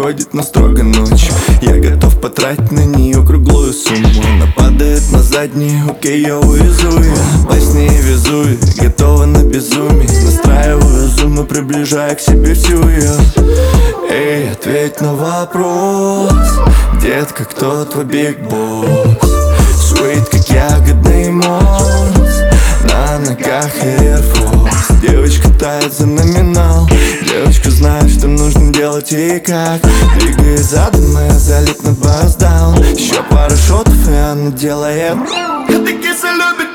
приходит, но строго ночью. Я готов потратить на нее круглую сумму. Она падает на задний, окей, я увезу ее. Во сне везу ее, готова на безумие. Настраиваю зум и приближаю к себе всю ее. Эй, ответь на вопрос, детка, кто твой биг босс? Sweet, как ягодный мост, на ногах Air Force. Девочка тает за номинал, девочка знает, что нужно делать и как. Двигай задом, и залит на бас даун. Еще пара шотов, и она делает. Эта киса любит